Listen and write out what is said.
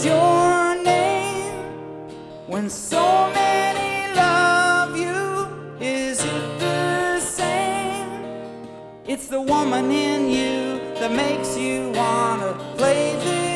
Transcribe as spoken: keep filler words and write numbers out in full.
your name when so many love you? Is it the same? It's the woman in you that makes you wanna play this